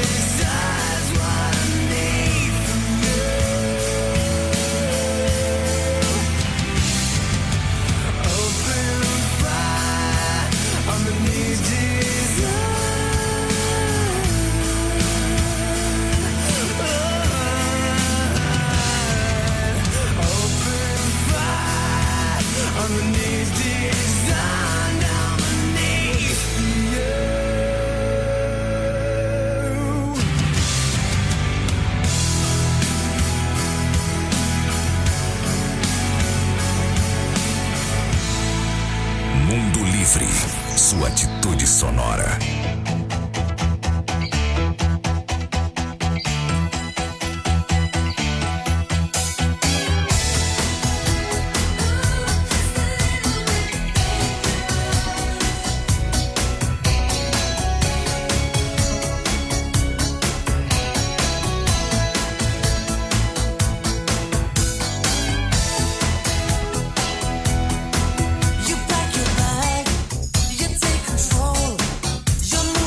Sua atitude sonora. You pack your bag, you take control. You're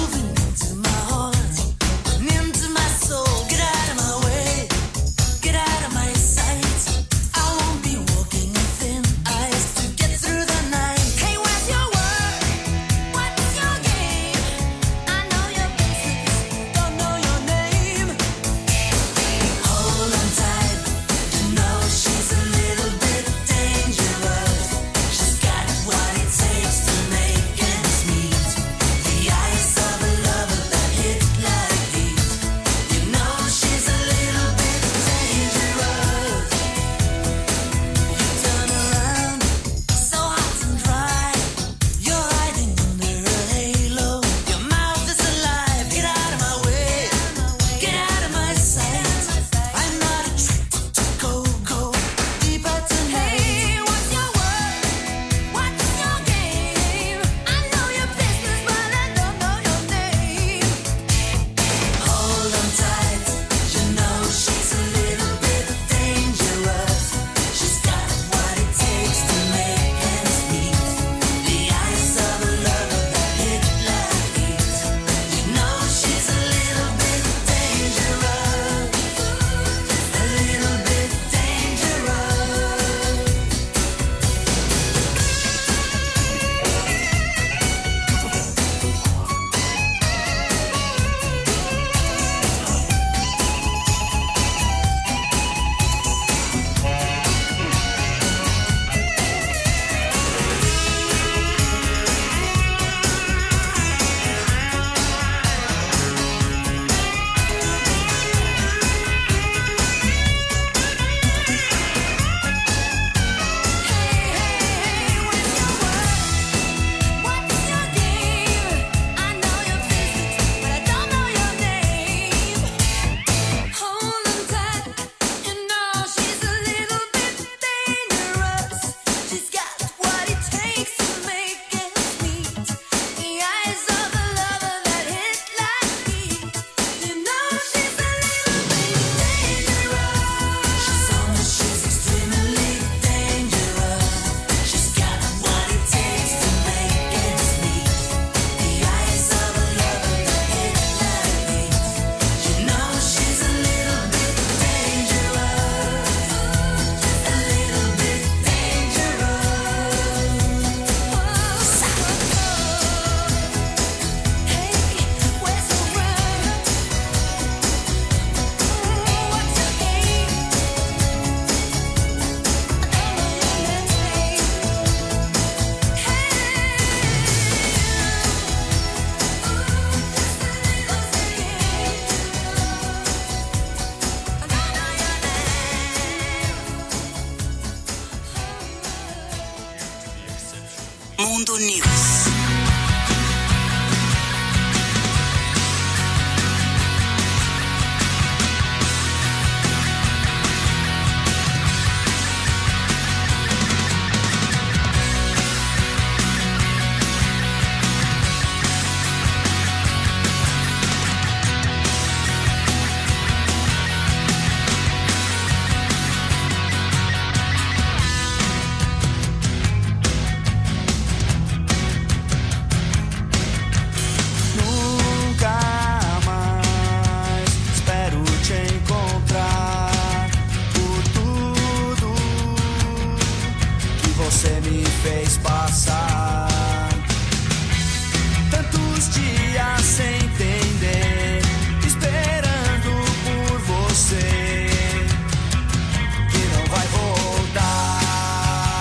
os dias sem entender, esperando por você, que não vai voltar.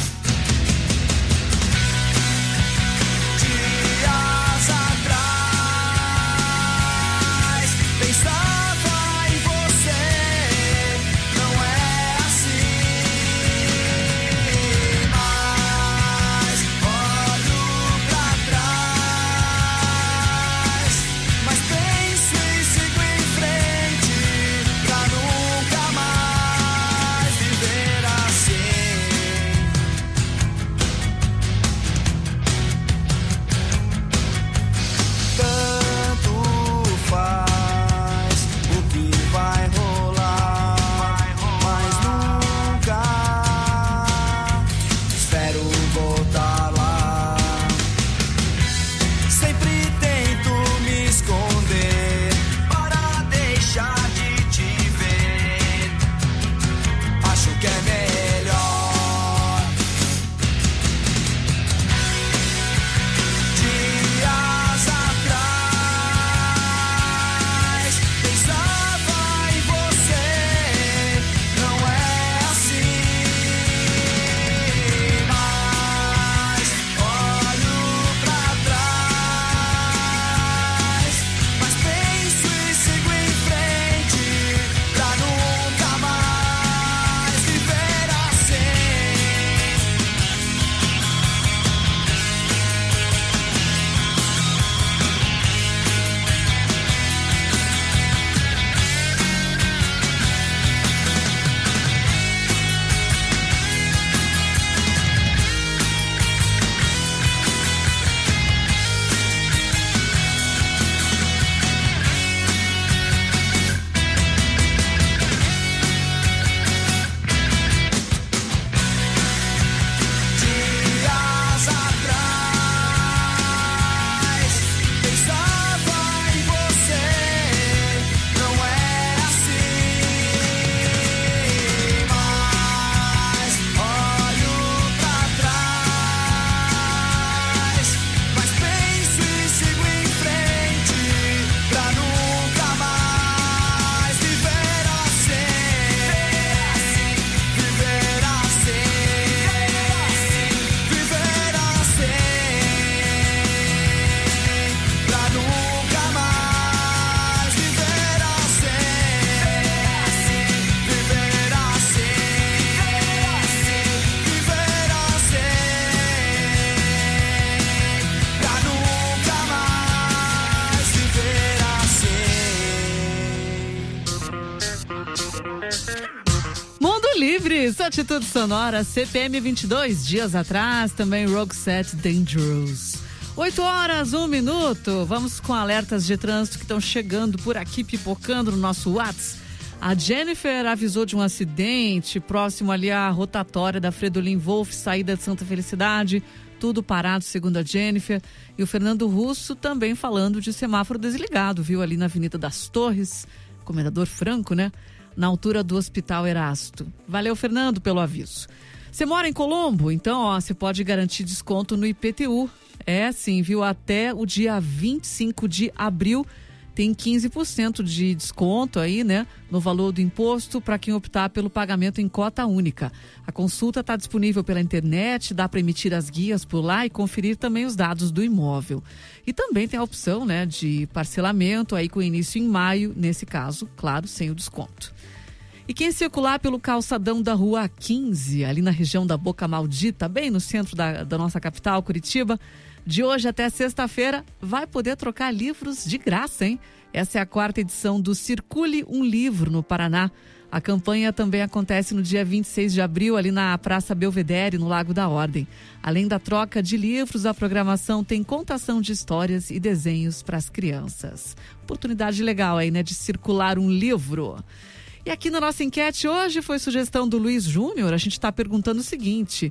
Dias atrás pensava em você, não é assim, mas olho pra trás, mas penso e sigo em frente, pra nunca mais viver assim. Tanto faz o que vai rolar, mas nunca espero voltar lá. Sempre tento me esconder para deixar de te ver. Acho que é melhor. Dias atrás pensava em você, não é assim, mas olho pra trás, mas penso e sigo em frente, pra nunca mais viver assim. Dias atrás pensava em você, não é assim, mas olho pra trás, mas penso e sigo em frente, pra nunca mais viver assim, viver assim, viver assim, pra nunca mais viver assim, viver assim, viver assim, pra nunca mais viver assim. Mundo Livre, sua atitude sonora, CPM 22, dias atrás, também Roxette Dangerous. 8h01. Vamos com alertas de trânsito que estão chegando por aqui, pipocando no nosso WhatsApp. A Jennifer avisou de um acidente próximo ali à rotatória da Fredolin Wolf, saída de Santa Felicidade, tudo parado segundo a Jennifer. E o Fernando Russo também falando de semáforo desligado, viu, ali na Avenida das Torres, Comendador Franco, né? Na altura do Hospital Erasto. Valeu, Fernando, pelo aviso. Você mora em Colombo? Então, ó, você pode garantir desconto no IPTU. É sim, viu? Até o dia 25 de abril tem 15% de desconto aí, né? No valor do imposto para quem optar pelo pagamento em cota única. A consulta está disponível pela internet, dá para emitir as guias por lá e conferir também os dados do imóvel. E também tem a opção, né, de parcelamento aí com início em maio, nesse caso, claro, sem o desconto. E quem circular pelo calçadão da Rua 15, ali na região da Boca Maldita, bem no centro da nossa capital, Curitiba, de hoje até sexta-feira, vai poder trocar livros de graça, hein? Essa é a 4ª edição do Circule um Livro no Paraná. A campanha também acontece no dia 26 de abril, ali na Praça Belvedere, no Lago da Ordem. Além da troca de livros, a programação tem contação de histórias e desenhos para as crianças. Oportunidade legal aí, né, de circular um livro. E aqui na nossa enquete hoje foi sugestão do Luiz Júnior, a gente está perguntando o seguinte: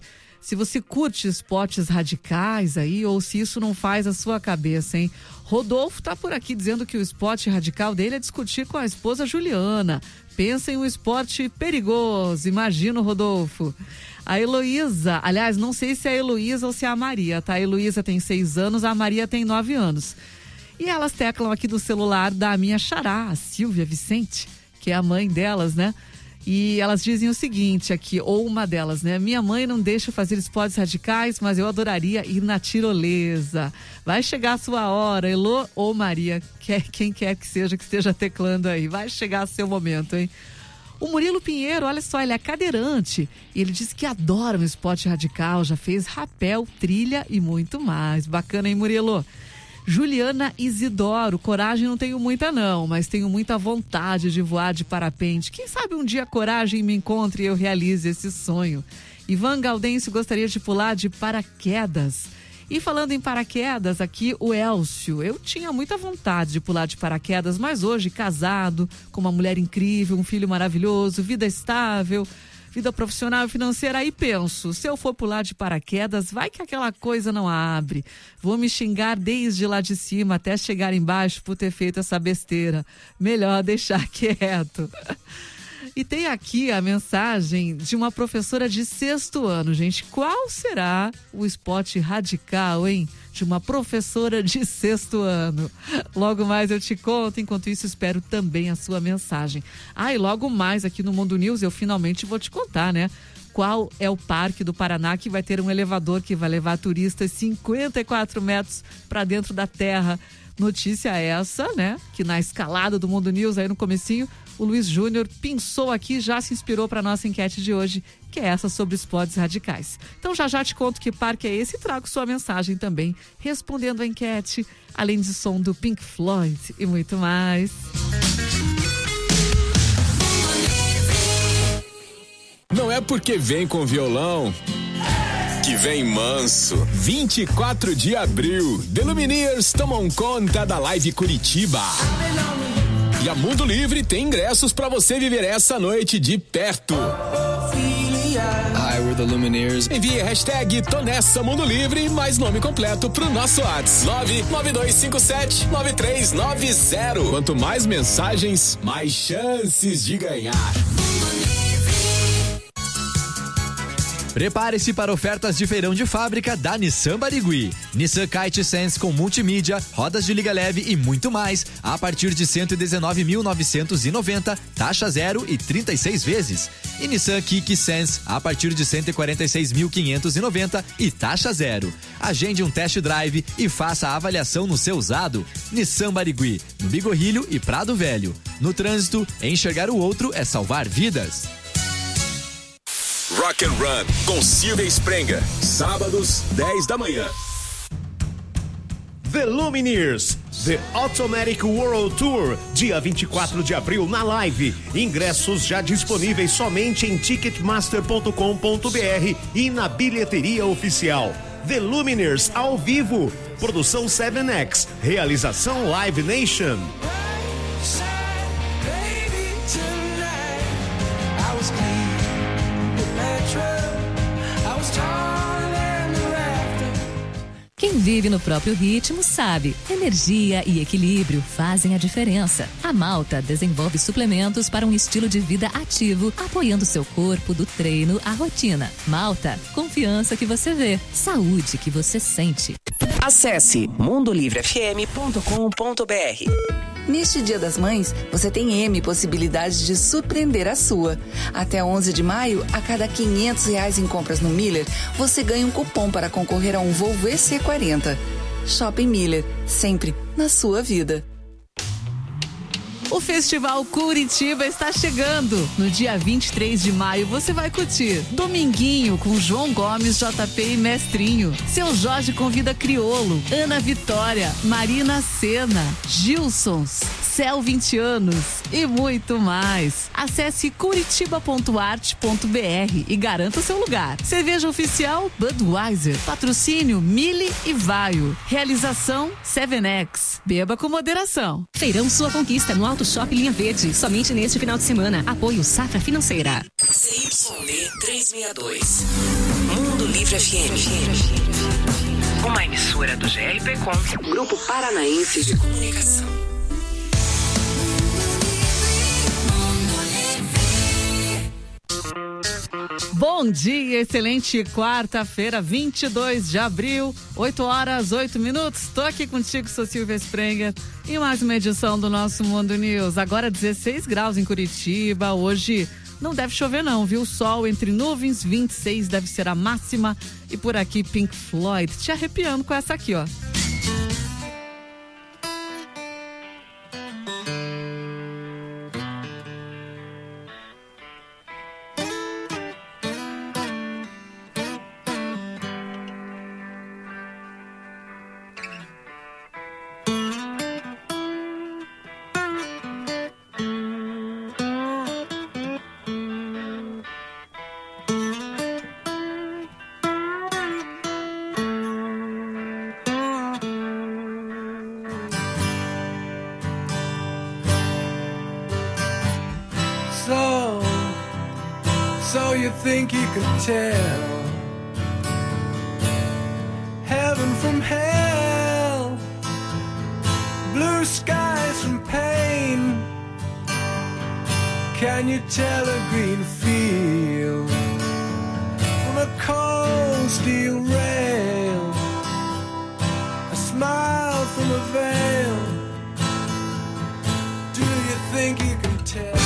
se você curte esportes radicais aí ou se isso não faz a sua cabeça, hein? Rodolfo tá por aqui dizendo que o esporte radical dele é discutir com a esposa Juliana. Pensa em um esporte perigoso, imagina, Rodolfo. A Heloísa, aliás, não sei se é a Heloísa ou se é a Maria, tá? A Heloísa tem 6 anos, a Maria tem 9 anos. E elas teclam aqui do celular da minha xará, a Silvia Vicente, que é a mãe delas, né? E elas dizem o seguinte aqui, ou uma delas, né? Minha mãe não deixa fazer esportes radicais, mas eu adoraria ir na tirolesa. Vai chegar a sua hora, Elô ou Maria, quem quer que seja que esteja teclando aí. Vai chegar o seu momento, hein? O Murilo Pinheiro, olha só, ele é cadeirante. E ele diz que adora um esporte radical, já fez rapel, trilha e muito mais. Bacana, hein, Murilo? Juliana Isidoro, coragem não tenho muita não, mas tenho muita vontade de voar de parapente. Quem sabe um dia a coragem me encontre e eu realize esse sonho. Ivan Gaudêncio gostaria de pular de paraquedas. E falando em paraquedas, aqui o Elcio. Eu tinha muita vontade de pular de paraquedas, mas hoje casado, com uma mulher incrível, um filho maravilhoso, vida estável, vida profissional e financeira, aí penso, se eu for pular de paraquedas, vai que aquela coisa não abre. Vou me xingar desde lá de cima até chegar embaixo por ter feito essa besteira. Melhor deixar quieto. E tem aqui a mensagem de uma professora de 6º ano, gente. Qual será o esporte radical, hein? De uma professora de 6º ano. Logo mais eu te conto, enquanto isso espero também a sua mensagem. E logo mais aqui no Mundo News eu finalmente vou te contar, né? Qual é o parque do Paraná que vai ter um elevador que vai levar turistas 54 metros para dentro da terra. Notícia essa, né? Que na escalada do Mundo News aí no comecinho, o Luiz Júnior pensou aqui, já se inspirou para nossa enquete de hoje, que é essa sobre esportes radicais. Então já te conto que parque é esse e trago sua mensagem também, respondendo a enquete, além de som do Pink Floyd e muito mais. Não é porque vem com violão que vem manso. 24 de abril, The Lumineers tomam conta da Live Curitiba. E a Mundo Livre tem ingressos pra você viver essa noite de perto. Hi, we're the Lumineers. Envie a hashtag Tô Nessa Mundo Livre, mais nome completo pro nosso WhatsApp 992579390. Quanto mais mensagens, mais chances de ganhar. Prepare-se para ofertas de feirão de fábrica da Nissan Barigui. Nissan Kite Sense com multimídia, rodas de liga leve e muito mais, a partir de 119.990, taxa 0 e 36 vezes. E Nissan Kicks Sense, a partir de 146.590 e taxa 0. Agende um test drive e faça a avaliação no seu usado. Nissan Barigui, no Bigorrilho e Prado Velho. No trânsito, enxergar o outro é salvar vidas. Rock and Run com Silvia Sprenga, sábados 10 da manhã. The Lumineers, The Automatic World Tour, dia 24 de abril na Live. Ingressos já disponíveis somente em ticketmaster.com.br e na bilheteria oficial. The Lumineers ao vivo, produção 7X, realização Live Nation. Quem vive no próprio ritmo sabe, energia e equilíbrio fazem a diferença. A Malta desenvolve suplementos para um estilo de vida ativo, apoiando seu corpo do treino à rotina. Malta, confiança que você vê, saúde que você sente. Acesse mundolivrefm.com.br. Neste Dia das Mães, você tem M possibilidades de surpreender a sua. Até 11 de maio, a cada R$500 em compras no Miller, você ganha um cupom para concorrer a um Volvo EC40. Shopping Miller, sempre na sua vida. O Festival Curitiba está chegando. No dia 23 de maio você vai curtir Dominguinho com João Gomes, JP e Mestrinho. Seu Jorge convida Criolo, Ana Vitória, Marina Sena, Gilsons, Céu 20 anos e muito mais. Acesse curitiba.arte.br e garanta o seu lugar. Cerveja oficial Budweiser. Patrocínio Mille e Vaio. Realização 7X. Beba com moderação. Feirão Sua Conquista no Auto Shopping Linha Verde. Somente neste final de semana. Apoio Safra Financeira. CYD 362. Mundo Mundo Livre FM. Uma emissora do GRPcom, Grupo Paranaense de Comunicação. Bom dia, excelente quarta-feira, 22 de abril, 8 horas, 8 minutos. Estou aqui contigo, sou Silvia Sprenger, em mais uma edição do nosso Mundo News. Agora 16 graus em Curitiba, hoje não deve chover não, viu? Sol entre nuvens, 26 deve ser a máxima. E por aqui, Pink Floyd, te arrepiando com essa aqui, ó. So you think you could tell heaven from hell, blue skies from pain? Can you tell a green field from a cold steel rail, a smile from a veil? Do you think you can tell?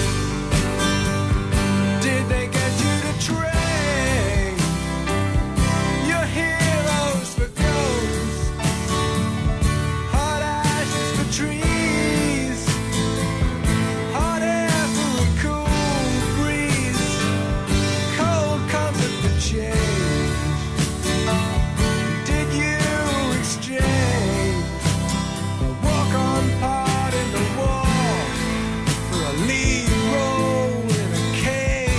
Did they get you to trade your heroes for ghosts, hot ashes for trees, hot air for a cool breeze, cold comfort for change? Did you exchange a walk-on part in the war for a lead role in a cage?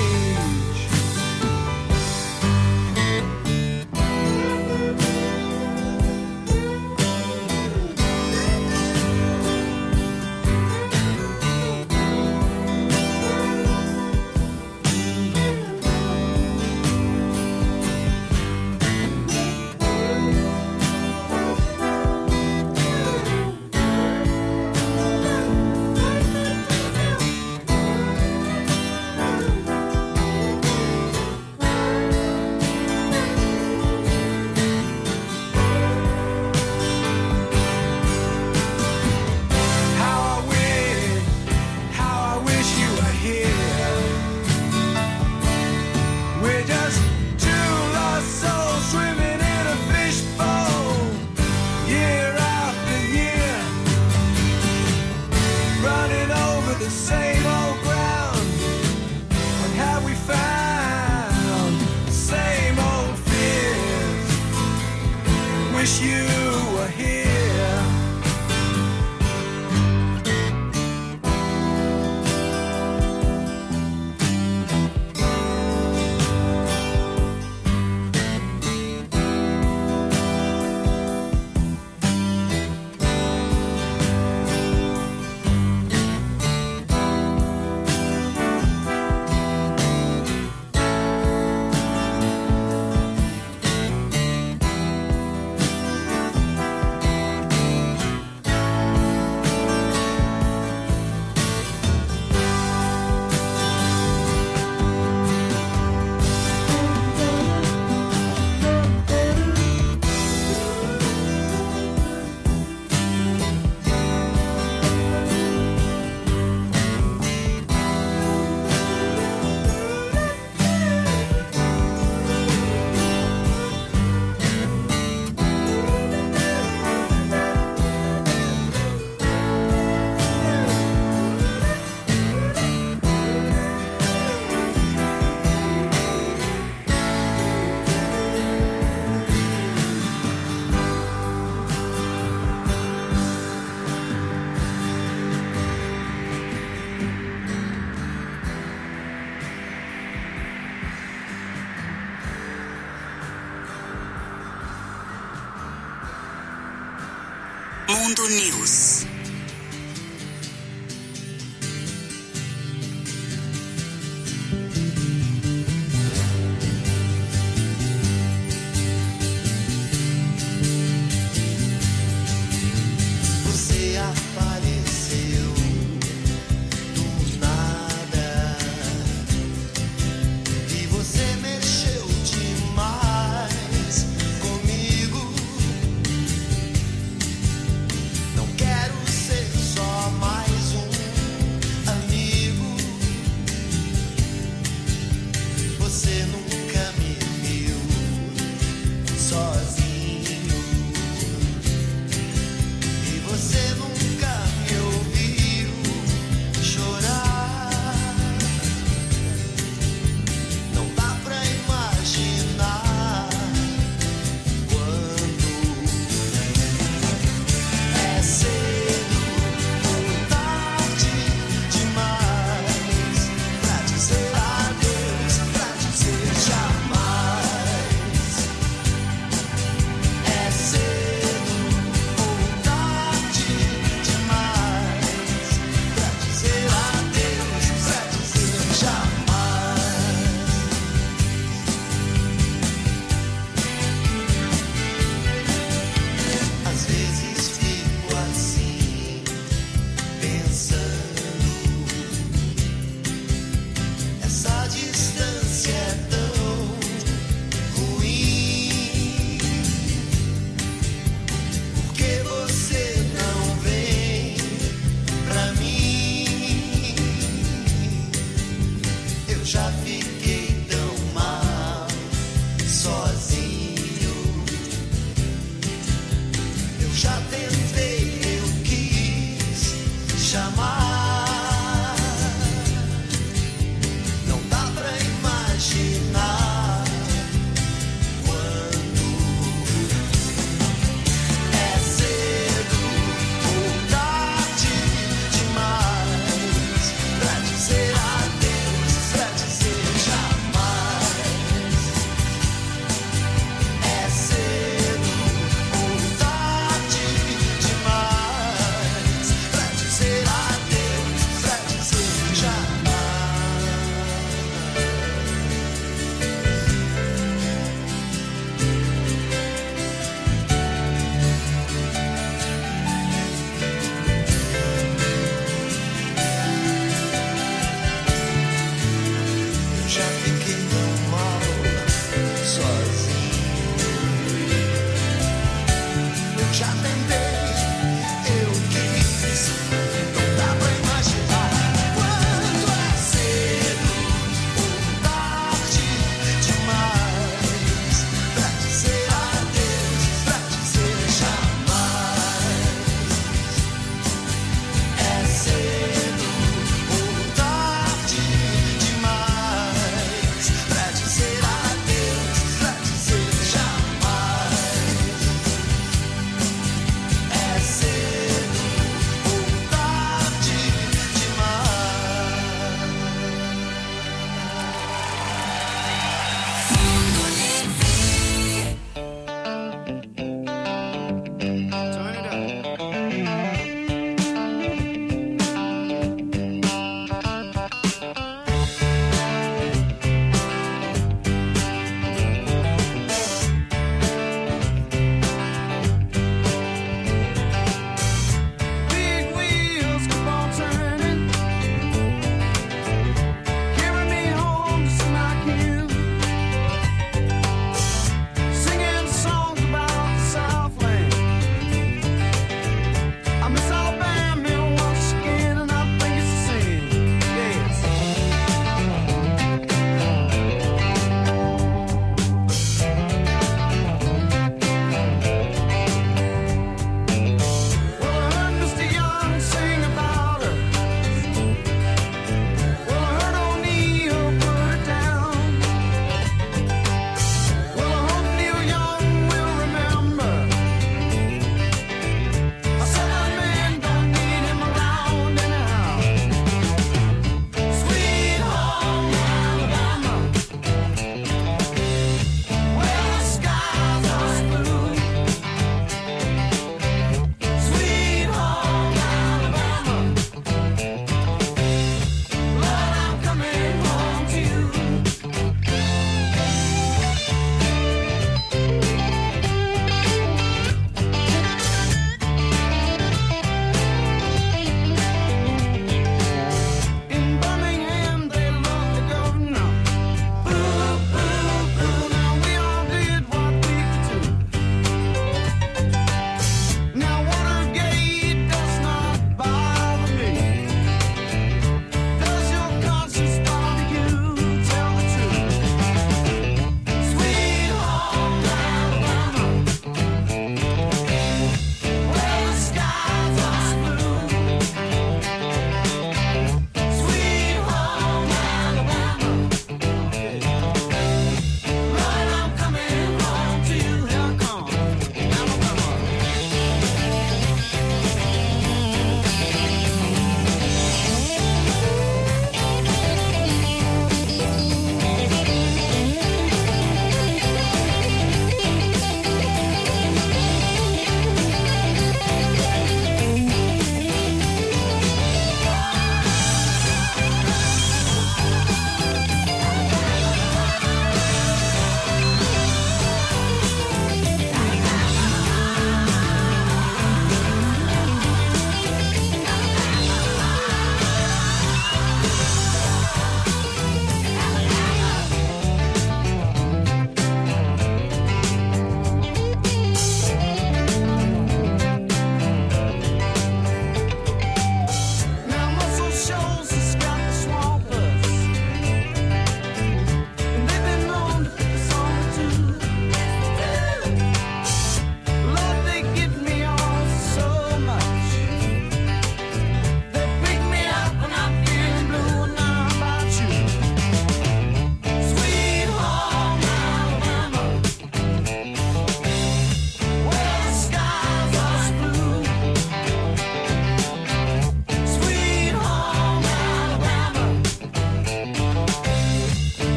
How I wish you were here. We're just two lost souls swimming in a fishbowl, year after year, running over the same old ground. What have we found? The same old fears. Wish you were here. Mundo News.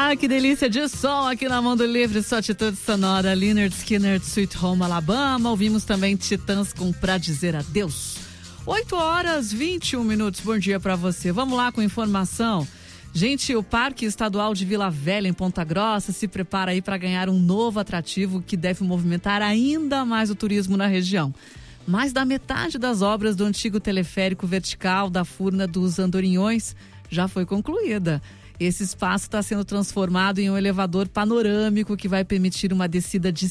Ah, que delícia de som aqui na Mundo Livre, sua atitude sonora. Lynyrd Skynyrd, Sweet Home Alabama. Ouvimos também Titãs com Pra Dizer Adeus. 8h21. Bom dia pra você. Vamos lá com informação. Gente, o Parque Estadual de Vila Velha, em Ponta Grossa, se prepara aí para ganhar um novo atrativo que deve movimentar ainda mais o turismo na região. Mais da metade das obras do antigo teleférico vertical da Furna dos Andorinhões já foi concluída. Esse espaço está sendo transformado em um elevador panorâmico que vai permitir uma descida de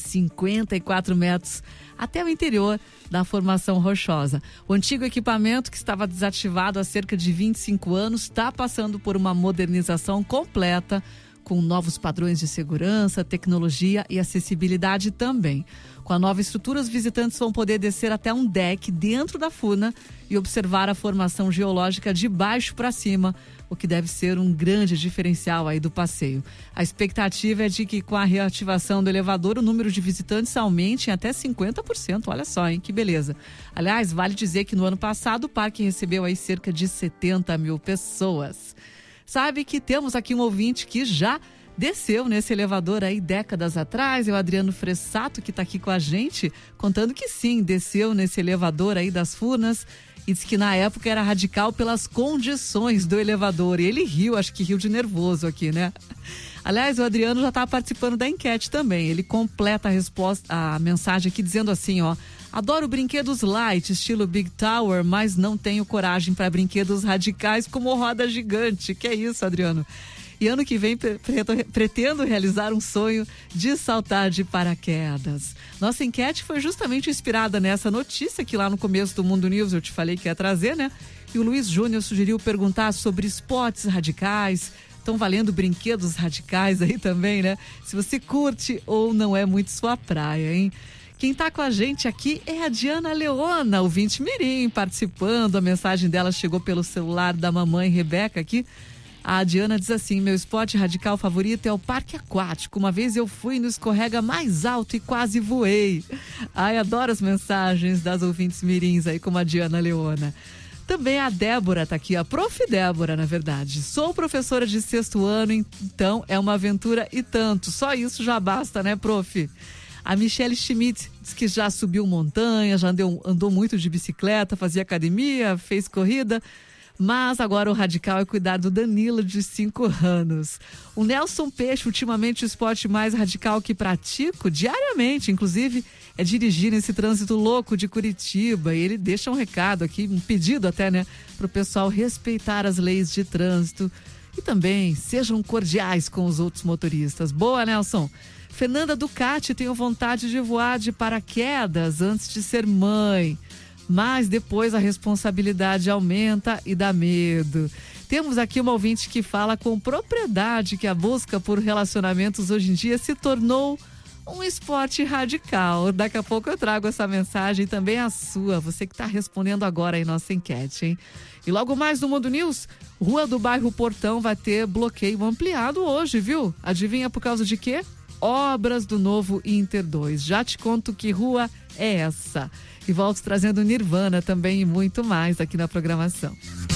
54 metros até o interior da formação rochosa. O antigo equipamento, que estava desativado há cerca de 25 anos, está passando por uma modernização completa, com novos padrões de segurança, tecnologia e acessibilidade também. Com a nova estrutura, os visitantes vão poder descer até um deck dentro da Furna e observar a formação geológica de baixo para cima, o que deve ser um grande diferencial aí do passeio. A expectativa é de que, com a reativação do elevador, o número de visitantes aumente em até 50%. Olha só, hein? Que beleza. Aliás, vale dizer que no ano passado o parque recebeu aí cerca de 70 mil pessoas. Sabe que temos aqui um ouvinte que já desceu nesse elevador aí décadas atrás, é o Adriano Fressato, que está aqui com a gente, contando que sim, desceu nesse elevador aí das Furnas e disse que na época era radical pelas condições do elevador. E ele riu, acho que riu de nervoso aqui, né? Aliás, o Adriano já está participando da enquete também. Ele completa a resposta, a mensagem aqui dizendo assim, ó: adoro brinquedos light, estilo Big Tower, mas não tenho coragem para brinquedos radicais como roda gigante. Que é isso, Adriano? E ano que vem pretendo realizar um sonho de saltar de paraquedas. Nossa enquete foi justamente inspirada nessa notícia que lá no começo do Mundo News eu te falei que ia trazer, né? E o Luiz Júnior sugeriu perguntar sobre esportes radicais. Estão valendo brinquedos radicais aí também, né? Se você curte ou não é muito sua praia, hein? Quem está com a gente aqui é a Diana Leona, ouvinte mirim, participando. A mensagem dela chegou pelo celular da mamãe Rebeca aqui. A Diana diz assim: meu esporte radical favorito é o parque aquático. Uma vez eu fui no escorrega mais alto e quase voei. Ai, adoro as mensagens das ouvintes mirins aí, como a Diana Leona. Também a Débora tá aqui, a Prof. Débora, na verdade. Sou professora de 6º ano, então é uma aventura e tanto. Só isso já basta, né, prof? A Michelle Schmidt diz que já subiu montanha, já andou muito de bicicleta, fazia academia, fez corrida. Mas agora o radical é cuidar do Danilo, de 5 anos. O Nelson Peixe, ultimamente o esporte mais radical que pratico diariamente, inclusive, é dirigir nesse trânsito louco de Curitiba. E ele deixa um recado aqui, um pedido até, né, para o pessoal respeitar as leis de trânsito e também sejam cordiais com os outros motoristas. Boa, Nelson! Fernanda Ducati: tenho vontade de voar de paraquedas antes de ser mãe. Mas depois a responsabilidade aumenta e dá medo. Temos aqui uma ouvinte que fala com propriedade que a busca por relacionamentos hoje em dia se tornou um esporte radical. Daqui a pouco eu trago essa mensagem também a sua, você que está respondendo agora aí nossa enquete, hein? E logo mais no Mundo News, Rua do Bairro Portão vai ter bloqueio ampliado hoje, viu? Adivinha por causa de quê? Obras do novo Inter 2. Já te conto que rua é essa. E volto trazendo Nirvana também e muito mais aqui na programação.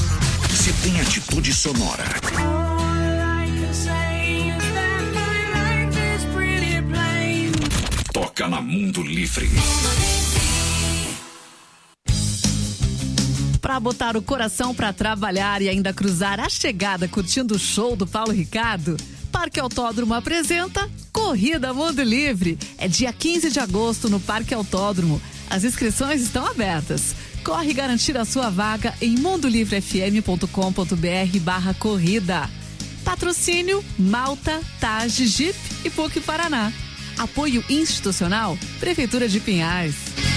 Se tem atitude sonora. Toca na Mundo Livre. Para botar o coração para trabalhar e ainda cruzar a chegada curtindo o show do Paulo Ricardo, Parque Autódromo apresenta Corrida Mundo Livre. É dia 15 de agosto no Parque Autódromo. As inscrições estão abertas. Corre garantir a sua vaga em mundolivrefm.com.br/corrida. Patrocínio Malta, Tage, Jeep e PUC Paraná. Apoio institucional Prefeitura de Pinhais.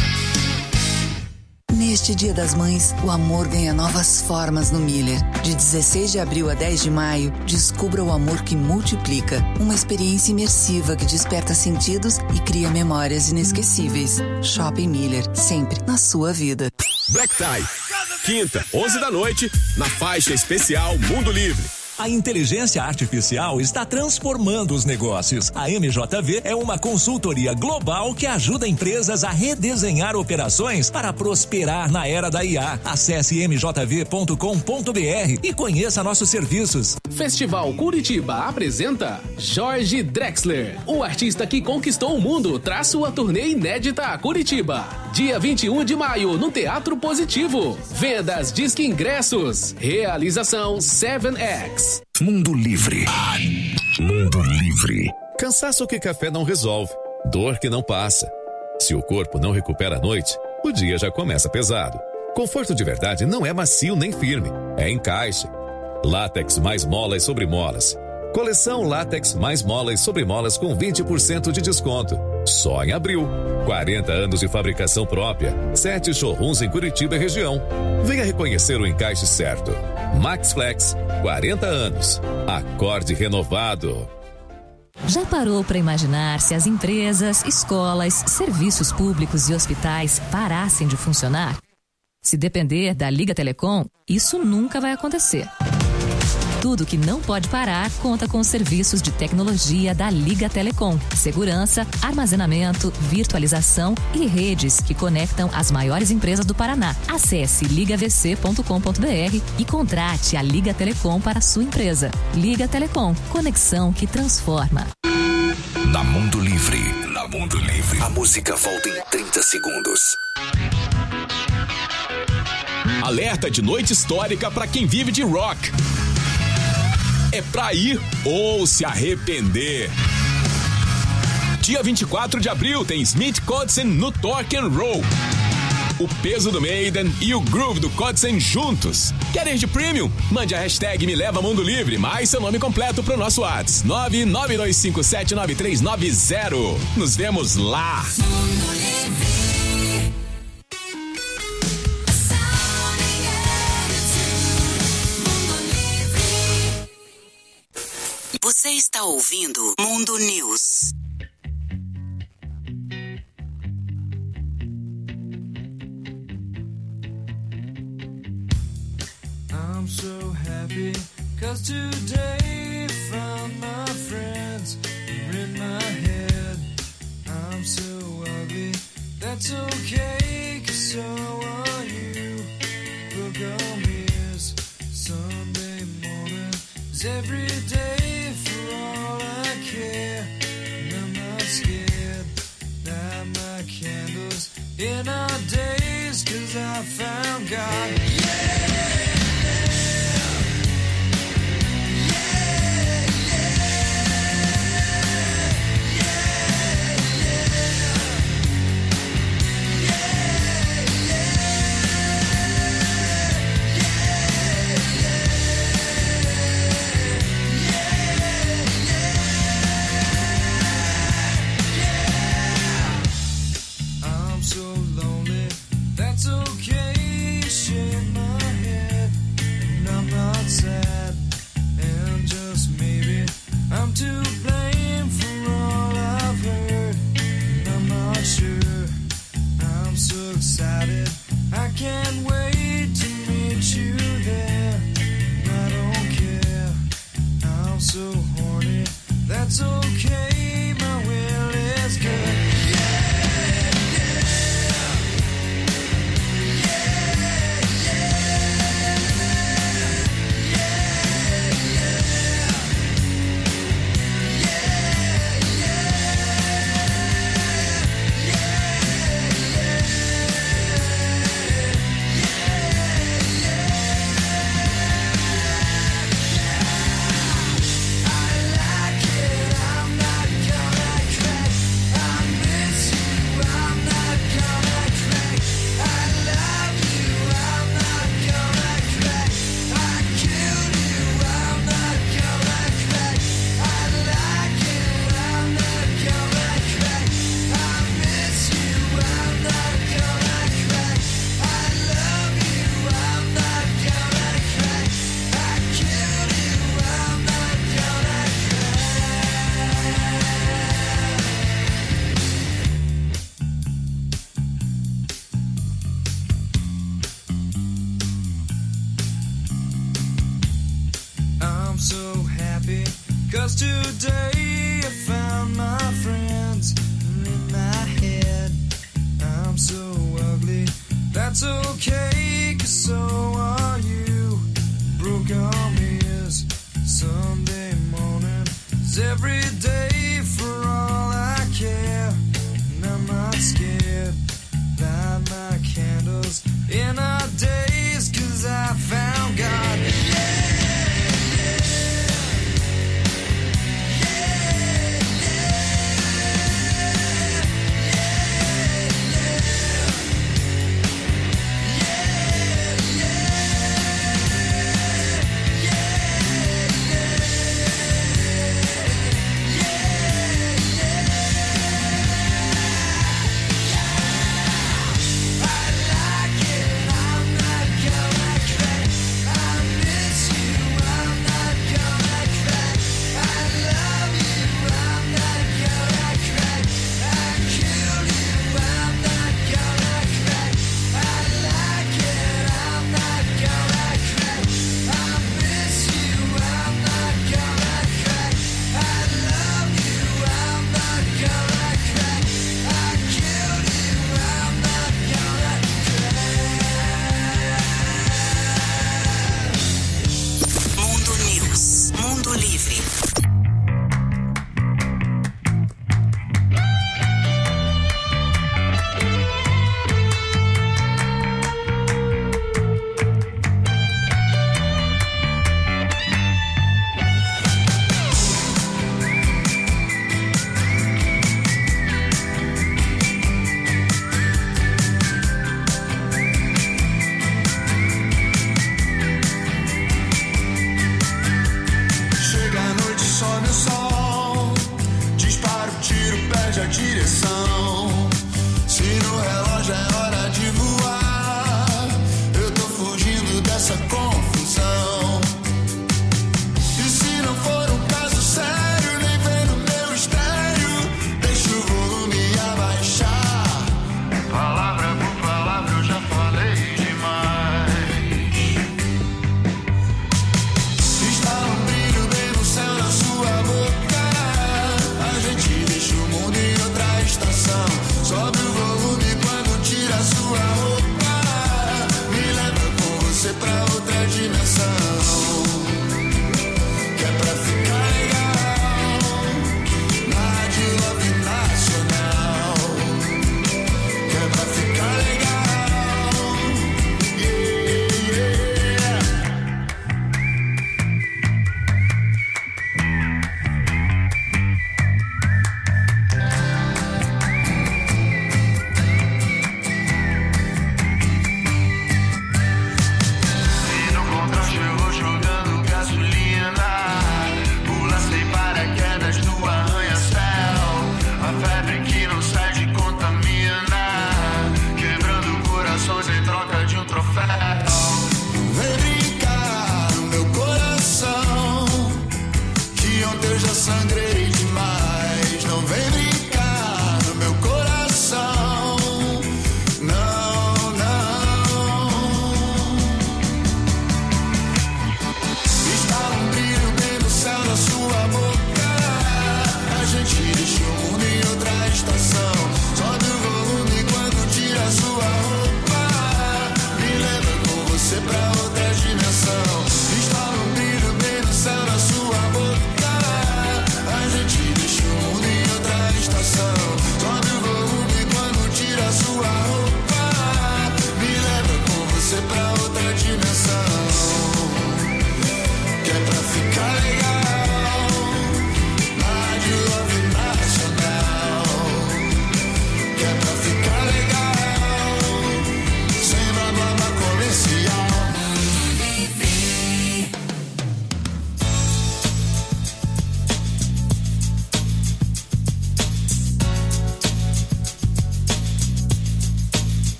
Neste Dia das Mães, o amor ganha novas formas no Miller. De 16 de abril a 10 de maio, descubra o amor que multiplica. Uma experiência imersiva que desperta sentidos e cria memórias inesquecíveis. Shopping Miller, sempre na sua vida. Black Tie, quinta, 11 da noite, na faixa especial Mundo Livre. A inteligência artificial está transformando os negócios. A MJV é uma consultoria global que ajuda empresas a redesenhar operações para prosperar na era da IA. Acesse mjv.com.br e conheça nossos serviços. Festival Curitiba apresenta Jorge Drexler, o artista que conquistou o mundo, traz sua turnê inédita a Curitiba. Dia 21 de maio, no Teatro Positivo. Vendas Disque Ingressos. Realização 7X. Mundo Livre. Mundo Livre. Cansaço que café não resolve. Dor que não passa. Se o corpo não recupera à noite, o dia já começa pesado. Conforto de verdade não é macio nem firme. É encaixe. Látex mais molas sobre molas. Coleção Látex mais molas sobre molas com 20% de desconto. Só em abril. 40 anos de fabricação própria. 7 showrooms em Curitiba e região. Venha reconhecer o encaixe certo. Max Flex, 40 anos. Acorde renovado. Já parou para imaginar se as empresas, escolas, serviços públicos e hospitais parassem de funcionar? Se depender da Liga Telecom, isso nunca vai acontecer. Tudo que não pode parar conta com os serviços de tecnologia da Liga Telecom. Segurança, armazenamento, virtualização e redes que conectam as maiores empresas do Paraná. Acesse ligavc.com.br e contrate a Liga Telecom para a sua empresa. Liga Telecom, conexão que transforma. Na Mundo Livre. Na Mundo Livre. A música volta em 30 segundos. Alerta de noite histórica para quem vive de rock. É pra ir ou se arrepender. Dia 24 de abril tem Smith Kotzen no Torque and Roll. O peso do Maiden e o groove do Kotzen juntos. Quer ir de premium? Mande a hashtag Me Leva Mundo Livre, mais seu nome completo pro nosso WhatsApp 992579390. Nos vemos lá. Você está ouvindo Mundo News. I'm so happy 'cause today found my friends are in my head. I'm so ugly, that's okay 'cause so are you. Book on mirrors, Sunday morning is every day for all I care. And I'm not scared, light my candles in our days 'cause I found God. I'm so lonely, that's okay, shake my head. 'Cause today I found my friends in my head. I'm so ugly, that's okay, 'cause so are you. Broke arm is Sunday morning, is every day for all I care. And I'm not scared, light my candles in our days, 'cause I found God.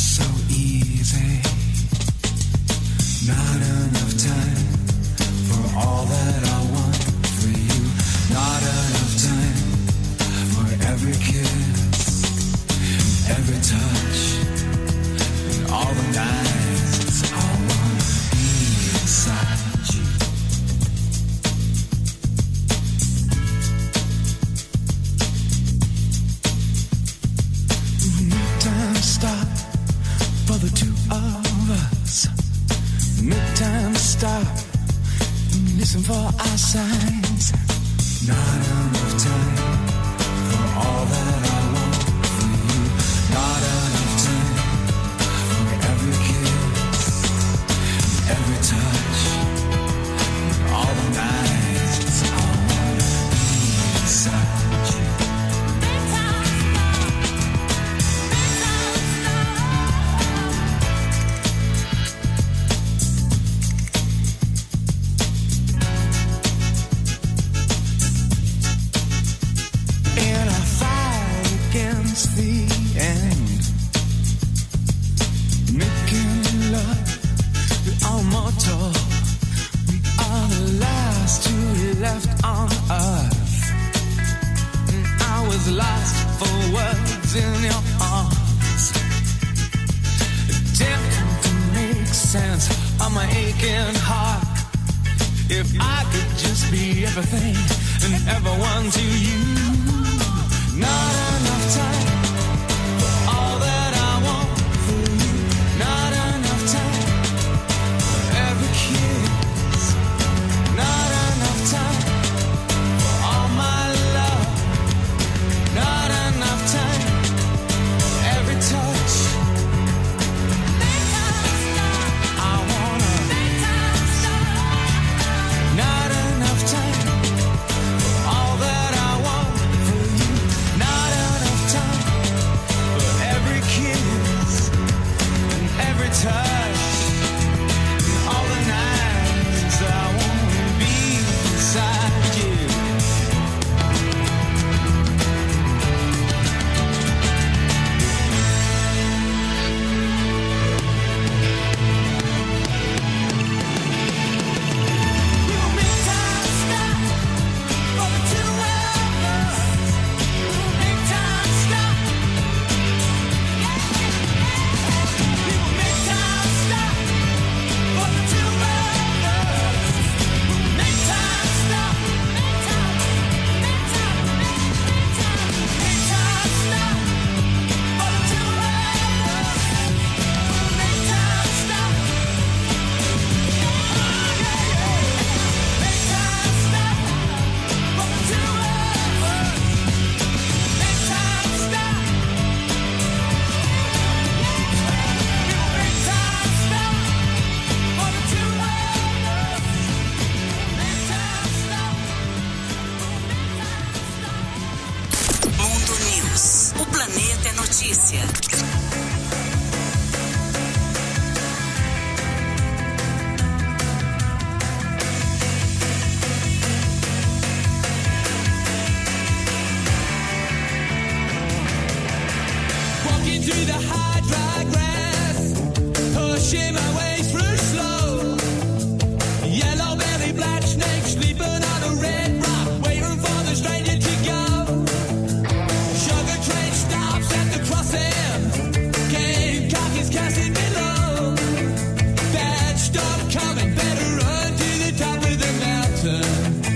so easy. Not enough time for all that I want for you. Not enough time for every kiss, every touch, and all the nights I want to be inside you. Midtime stop for the two of us. Midtime stop, listen for our signs. Not enough time for all that I want for you. Not enough time for every kiss, every touch, all the nights I want to be inside you. The end, making love, we are mortal. We are the last who left on earth. And I was lost for words in your arms, attempting to make sense of my aching heart. If I could just be everything and everyone to you. Not enough time for all that I want for you. Not enough time for every kiss. Not enough time for all my love. Not enough time for every touch. I wanna. Not enough time for all that I want for you. Not enough time for every kiss and every touch. And all the nights I wanna be beside you. We'll make time stop for the two of us. We'll make time stop. We will make time stop for the two of us. We'll make time stop. Make time stop for the two of us. We'll make time stop. Make time stop for the two of us. Make time stop. Mundo News. O planeta é notícia. Walking through the high, dry grass, pushing my way through slow. Yellow belly, black snake, sleeping on a red rock, waiting for the stranger to go. Sugar train stops at the crossing, cane cockey's casting below. Bad stuff coming, better run to the top of the mountain.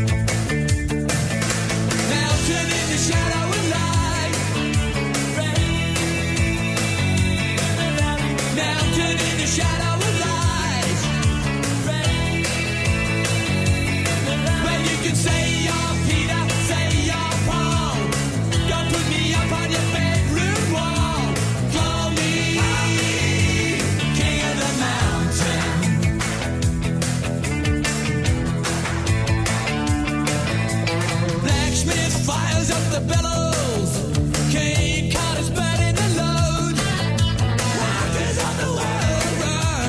Mountain in the shadow of light. Mountain in the shadow of light. Well, you can say you're Peter, say you're Paul. Don't put me up on your bedroom wall. Call me king of the mountain. Blacksmith fires up the bellows. Cane carters burning the load. Wonders of the world run.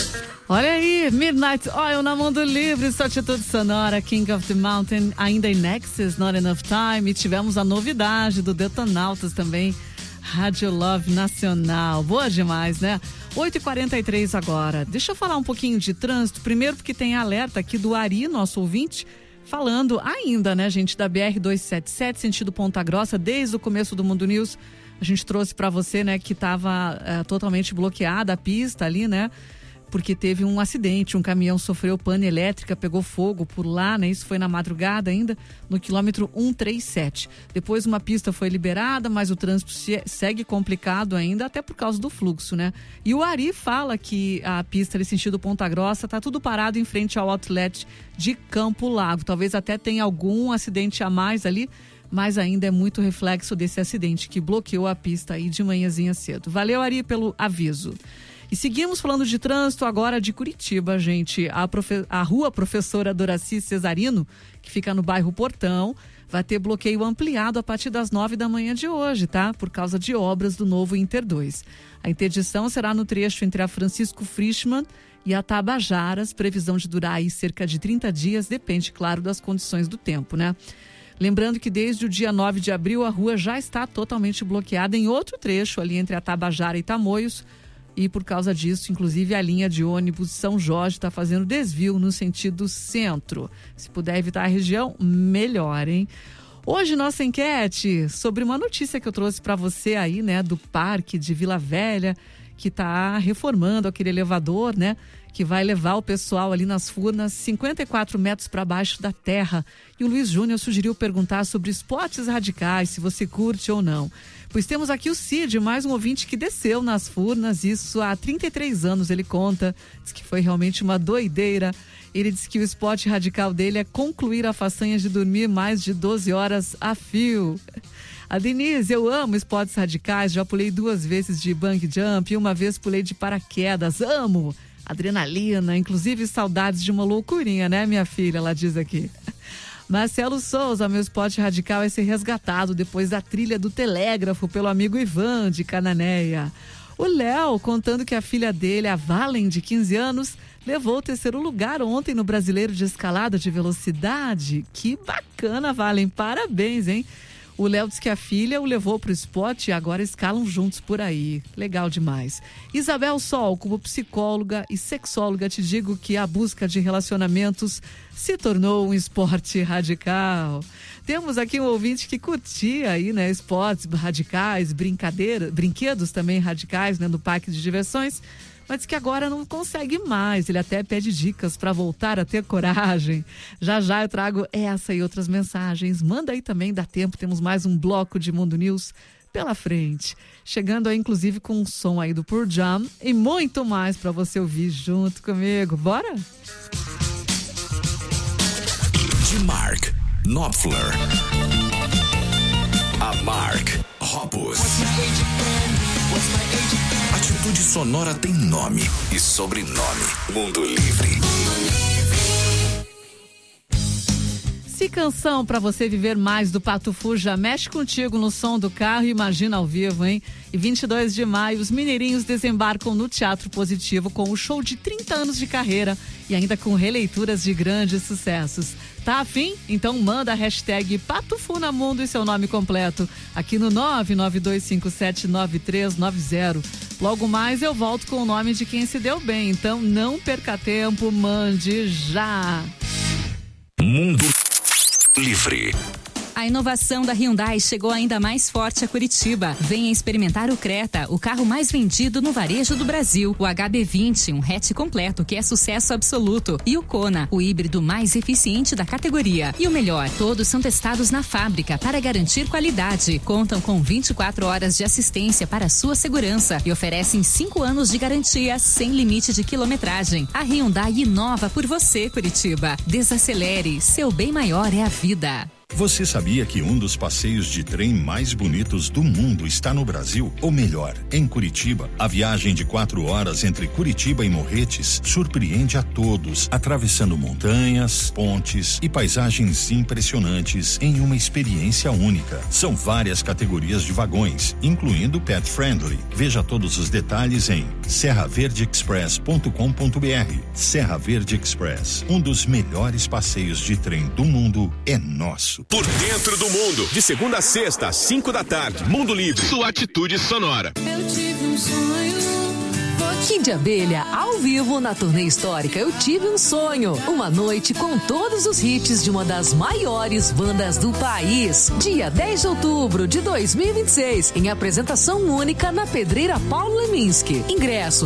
Olha aí, Midnight Oil na Mundo Livre, sua atitude sonora, King of the Mountain, ainda em Nexus, Not Enough Time. E tivemos a novidade do Detonautas também, Rádio Love Nacional. Boa demais, né? 8h43 agora. Deixa eu falar um pouquinho de trânsito. Primeiro porque tem alerta aqui do Ari, nosso ouvinte, falando ainda, né, gente, da BR-277, sentido Ponta Grossa, desde o começo do Mundo News. A gente trouxe para você, né, que estava totalmente bloqueada a pista ali, né? Porque teve um acidente, um caminhão sofreu pane elétrica, pegou fogo por lá, né? Isso foi na madrugada ainda, no quilômetro 137. Depois uma pista foi liberada, mas o trânsito segue complicado ainda, até por causa do fluxo, né? E o Ari fala que a pista ali sentido Ponta Grossa tá tudo parado em frente ao outlet de Campo Largo. Talvez até tenha algum acidente a mais ali, mas ainda é muito reflexo desse acidente que bloqueou a pista aí de manhãzinha cedo. Valeu, Ari, pelo aviso. E seguimos falando de trânsito agora de Curitiba, gente. A rua Professora Doraci Cesarino, que fica no bairro Portão, vai ter bloqueio ampliado a partir das 9 da manhã de hoje, tá? Por causa de obras do novo Inter 2. A interdição será no trecho entre a Francisco Frischmann e a Tabajaras, previsão de durar aí cerca de 30 dias, depende, claro, das condições do tempo, né? Lembrando que desde o dia 9 de abril a rua já está totalmente bloqueada em outro trecho ali entre a Tabajara e Tamoios. E por causa disso, inclusive, a linha de ônibus São Jorge está fazendo desvio no sentido centro. Se puder evitar a região, melhor, hein? Hoje, nossa enquete sobre uma notícia que eu trouxe para você aí, né? Do Parque de Vila Velha, que está reformando aquele elevador, né? Que vai levar o pessoal ali nas Furnas 54 metros para baixo da terra. E o Luiz Júnior sugeriu perguntar sobre esportes radicais, se você curte ou não. Pois temos aqui o Cid, mais um ouvinte que desceu nas Furnas, isso há 33 anos, ele conta. Diz que foi realmente uma doideira. Ele diz que o esporte radical dele é concluir a façanha de dormir mais de 12 horas a fio. A Denise, eu amo esportes radicais, já pulei 2 vezes de bungee jump e uma vez pulei de paraquedas, amo adrenalina, inclusive saudades de uma loucurinha, né, minha filha, ela diz aqui. Marcelo Souza, meu esporte radical é ser resgatado depois da trilha do telégrafo pelo amigo Ivan de Cananéia. O Léo, contando que a filha dele, a Valen, de 15 anos, levou o 3º lugar ontem no Brasileiro de Escalada de Velocidade. Que bacana, Valen, parabéns, hein? O Léo diz que a filha o levou para o esporte e agora escalam juntos por aí. Legal demais. Isabel Sol, como psicóloga e sexóloga, te digo que a busca de relacionamentos se tornou um esporte radical. Temos aqui um ouvinte que curtia aí, né, esportes radicais, brinquedos também radicais, né, no parque de diversões, mas diz que agora não consegue mais. Ele até pede dicas para voltar a ter coragem. Já já eu trago essa e outras mensagens. Manda aí também, dá tempo, temos mais um bloco de Mundo News pela frente. Chegando aí, inclusive, com um som aí do Pearl Jam e muito mais para você ouvir junto comigo. Bora? De Mark Knopfler. A Mark Hoppus. Atitude Sonora tem nome e sobrenome. Mundo Livre. Se canção para você viver mais do Pato Fu já mexe contigo no som do carro e imagina ao vivo, hein? E 22 de maio, os mineirinhos desembarcam no Teatro Positivo com o show de 30 anos de carreira e ainda com releituras de grandes sucessos. Tá afim? Então manda a hashtag PatoFunamundo e seu nome completo aqui no 992579390. Logo mais eu volto com o nome de quem se deu bem, então não perca tempo, mande já! Mundo Livre. A inovação da Hyundai chegou ainda mais forte a Curitiba. Venha experimentar o Creta, o carro mais vendido no varejo do Brasil. O HB20, um hatch completo que é sucesso absoluto. E o Kona, o híbrido mais eficiente da categoria. E o melhor, todos são testados na fábrica para garantir qualidade. Contam com 24 horas de assistência para sua segurança e oferecem 5 anos de garantia sem limite de quilometragem. A Hyundai inova por você, Curitiba. Desacelere, seu bem maior é a vida. Você sabia que um dos passeios de trem mais bonitos do mundo está no Brasil? Ou melhor, em Curitiba. A viagem de 4 horas entre Curitiba e Morretes surpreende a todos, atravessando montanhas, pontes e paisagens impressionantes em uma experiência única. São várias categorias de vagões, incluindo pet friendly. Veja todos os detalhes em serraverdeexpress.com.br. Serra Verde Express, um dos melhores passeios de trem do mundo é nosso. Por dentro do mundo, de segunda a sexta, às 5 da tarde. Mundo Livre, sua atitude sonora. Eu tive um sonho. Kid Abelha, ao vivo na turnê histórica Eu Tive um Sonho. Uma noite com todos os hits de uma das maiores bandas do país. Dia 10 de outubro de 2026, em apresentação única na Pedreira Paulo Leminski. Ingressos